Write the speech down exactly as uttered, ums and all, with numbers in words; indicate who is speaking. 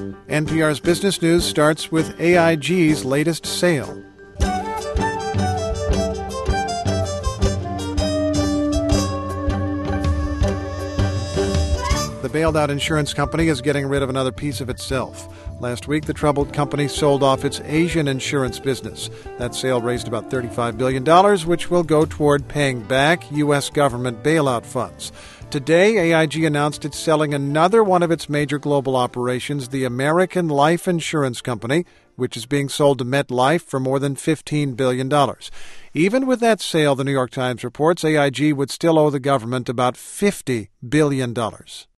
Speaker 1: N P R's Business News starts with A I G's latest sale. The bailed-out insurance company is getting rid of another piece of itself. Last week, the troubled company sold off its Asian insurance business. That sale raised about thirty-five billion dollars, which will go toward paying back U S government bailout funds. Today, A I G announced it's selling another one of its major global operations, the American Life Insurance Company, which is being sold to MetLife for more than fifteen billion dollars. Even with that sale, the New York Times reports, A I G would still owe the government about fifty billion dollars.